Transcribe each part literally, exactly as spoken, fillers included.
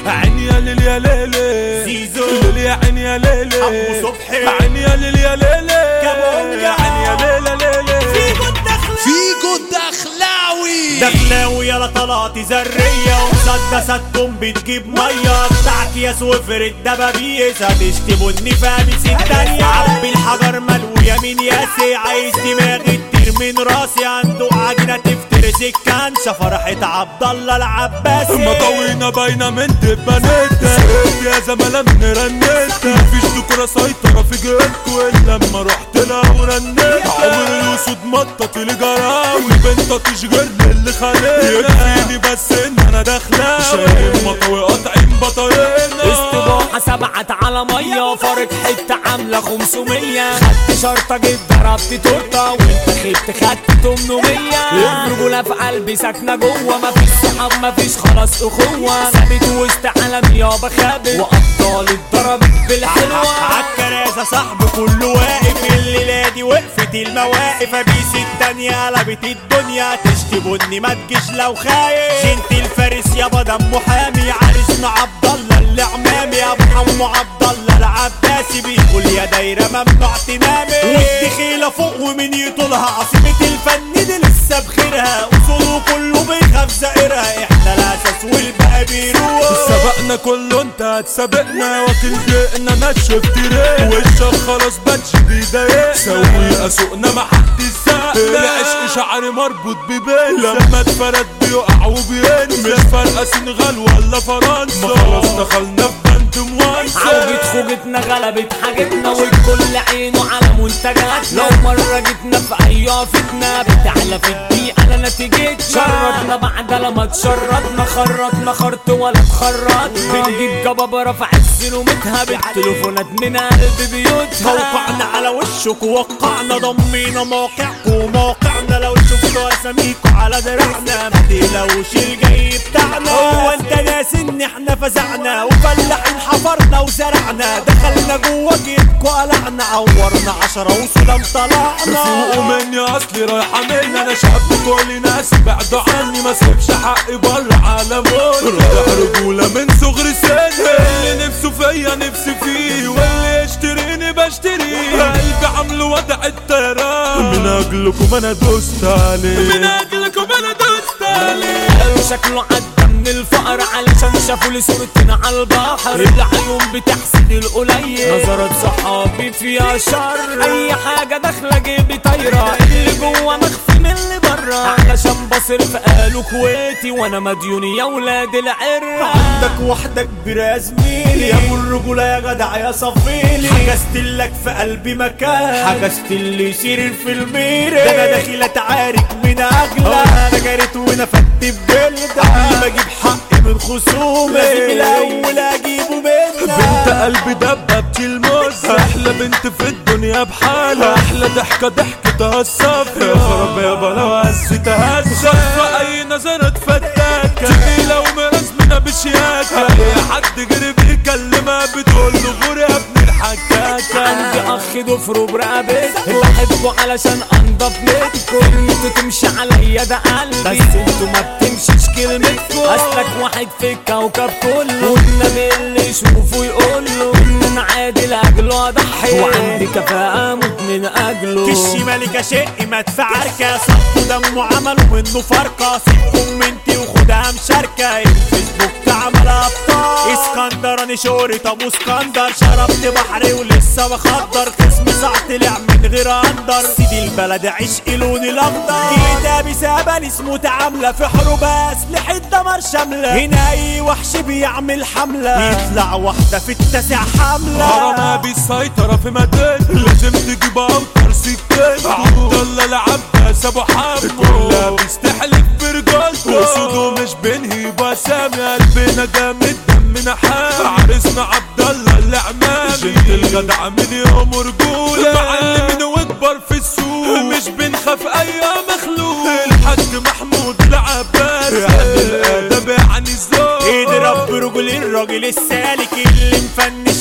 عيني يا ليل يا ليلي زيزو ليل يا عيني يا ليلي عمو صبحي عيني يا ليل يا ليلي كابونجا يا عيني يا ليل يا ليلي فيجو الدخلاوي فيجو الدخلاوي دخلاوي يا طلعتي ذرية ومسدساتكم بتجيب مية بتاعك يا سوفر الدبابيس هتشتموني فامس التانية عبي الحجر ملو يمين ياسي عايز دماغي تطير من راسي عنده عجنة تفترس الكنشة فرحة عبد الله العباسي مطوينا باينة من دبانتها يا زملاء من رنتها مفيش دكرة سيطرة في جيبكوا إلا لما رحت لها ورنتها عمر الأسود مطط الجراوي بنت تشغل اللي خلينا يكفيني بس إن أنا داخلة شايل مطوي قاطعين بطايقنا استباحة سبعت على مية فرق حتة عاملة خمسمية خدت شرطة جيت ضربت تورتة وانت خدت خدت تمنمية الرجولة في قلبي ساكنة جوه مفيش صحاب مفيش خلاص أخوة ثابت وسط عالم يابا خابت وأبطال اتضربت بالحلوة عالكراسة صاحبي كله واقف الليلة دي وقفت المواقف ابيس التانية قلبت الدنيا تشتبني ما تجيش لو خايف جنت الفارس يابا دمه حامي عرسنا عبد الله اللي عمامي ابو حمو عبد الله العباسي بيقول يا دايرة ممنوع تنامي والدخيلة فوق ومن يطولها عاصمة الفن دي لسه بخيرها وصوله كله بيخاف زائرها احنا الاساس والباقي بيروح سبقنا كله انت هتسابقنا واكل دقنا نشف تريق وشك خلاص باتش بيضايقنا سوي اسوقنا ما حد يسقنا العشق شعري مربوط ببين لما اتفرد بيقع وبينسى مش فارقه سنغال ولا فرنسا ما خلاص دخلنا في بند موانسة عوجة خوجتنا غلبت حاجتنا والكل عينه على منتجاتنا لو مرة جيتنا في اي فتنة بتعلى في الدقيقة على نتيجتنا شرطنا بعد لما تشرطنا خرطنا خرط ولا اتخرطنا بنجيب جبابرة في عز نومتها بالتليفونات من قلب بيوتها وقعنا على وشك ووقعنا ضمينا موقعكم وموقعنا لو شفتوا اساميكوا على دراعنا ما تقلقوش الجاي بتاعنا هو انت ناس ان احنا فزعنا وفلاحين حفرنا وزرعنا دخلنا جوا جيبكوا قلعنا عورنا عشرة وسلام طلعنا فوقوا مني اصلي رايحة مني انا شاب كل ناس بعدوا عني ما سيبش حقي بره عالمون رجع رجولة من صغر سني اللي نفسه فيا نفسي فيه واللي يشتريني بشتريه قلبي عامله وضع الطيران من اجلكم انا دوست عليه من اجلكم انا دوست عليه قالوا شكله عدى من الفقر علشان شافوا لي صورتنا على البحر العيون بتحسد القليل نظرات صحابي فيها شر اي حاجة داخلة جيبي طايرة اللي جوه مخفي من اللي برا علشان بصرف قالوا كويتي وانا مديوني يا ولاد العر عندك واحدة كبيرة يا زميلي يا ابو الرجولة يا جدع يا صفيلي حجزتلك في قلبي مكان حجزت اللي يصير في الميري ده انا داخل اتعارك من اجلك انا جريت ونفدت بجلدك قبل ما اجيب حقي من خصومي لازم الاول اجيبه منك بنت قلبي دببتي الموز احلى بنت في الدنيا بحالها احلى ضحكة ضحكتها الصافية يا خراب يابا لو هزتها خاطفة اي نظرة فتاكة تقيلة ومرسمنا بشياكة اي حد جري بيكلمها بتقول له غور يا ابن الحكاكة عندي اخ ضفره برقبتكم بحبه علشان انضف منكم انتوا تمشي عليا ده قلبي بس انتوا ما بتمشيش كلمتكم اصلك واحد في الكوكب كله والنبي اللي يشوفه يقول له ان انا عادي لاجله اضحي وعندي كفاءة اموت من اجله كشي ملكة شقي مدفع عركة صحته دمه عملوا منه فرقة سيبكم منتي وخدها مشاركة الفيسبوك تعمل ابطال اسكندراني شهرة ابو اسكندر شربت بحري ولسه بخضر خصم ساعة طلع من غير اندر سيدي البلد عشق لوني الاخضر كده بسبب اسمه تعاملة في حروب اسلحة دمر شاملة هنا اي وحش بيعمل حملة يطلع واحدة في التاسع حملة هرمها بالسيطرة في مدينة لازم تجيب اوتر سكين عبد الله العباس ابو حمو كلها بيستحلف برجولته وصوده مش بنهي بسامي قلبنا جامد دمنا حامي عرسنا عبد الله العمامي جنت الجدع من يوم رجولة معلمين واكبر في السوق مش بنخاف اي مخلوق الحاج محمود العباس يعني الادب يعني الذوق اضرب برجول الراجل السالك اللي مفنش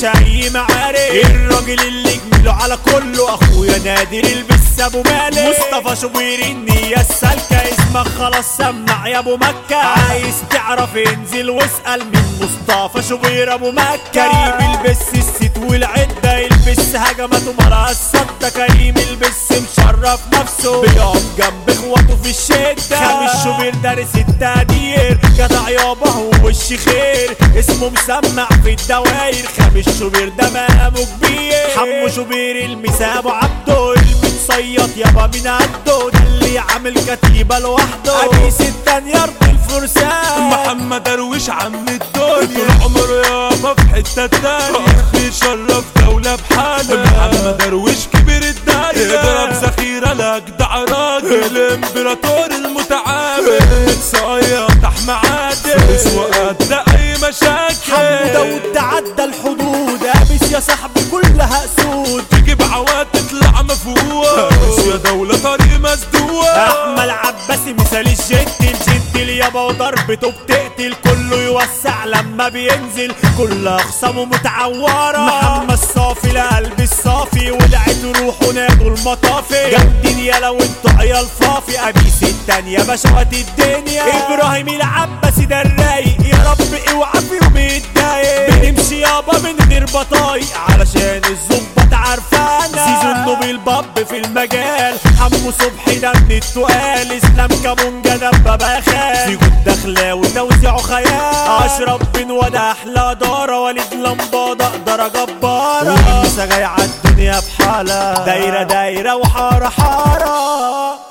اي معارك، الراجل اللي جميله على كله اخويا نادر البس ابو مالك، مصطفى شوبير النية السالكة اسمك خلاص سمع يا ابو مكة، عايز تعرف انزل واسأل من مصطفى شوبير ابو مكة، كريم البس الست والعدة يلبس هجمات ومرأة الصدة، كريم البس مشرف نفسه بيقف جنب اخواته في الشدة، خامس شوبير دارس التقدير جدع يابا هو وش خير، اسمه مسمع في الدواير، خامس شوبير ده مقامه كبير، حمو شوبير المسا ابو عبده المتصيط يابا من عده، ده اللي عامل كتيبة لوحده، ابيس التانية ارض الفرسان، محمد درويش عم الدنيا طول عمره يابا في حتة تانية، بيشرف دولة بحالة، محمد درويش كبير الدنيا، اضرب ذخيرة لاجدع راجل، الامبراطور المتعامل، متصيط احمى عادل، اسوقات لاي مشاكل، حمو داود تعدى الحدود، ابيس يا صاحبي كلها اسود، تجيب عواد تطلع مفوق، بس يا دولة طريق مسدود، احمد عباسي مثال الجد الجد يابا وضربته بتقتل، كله يوسع لما بينزل كل اخصامه متعوره، محمد صافي لقلب الصافي ولعت روحه نادوا المطافي، جامدين يا لو انتوا عيال فافي، ابيس التانية بشوات الدنيا، ابراهيم العباسي ده الرايق، يا رب اوعى في يوم يتضايق، بنمشي يابا من غير بطايق علشان الظباط عارفانا، زيزو النوبل باب في المجال، حمو صبحي ده من التقال، اسلام كابونجا ده بابا خال، سيجو الدخلاوي توزيعه خيال، اشرف بن وده احلى دارة، وليد لمبادة درجة جبارة، ولسه جاي عالدنيا بحالة، دايرة دايرة وحارة حارة.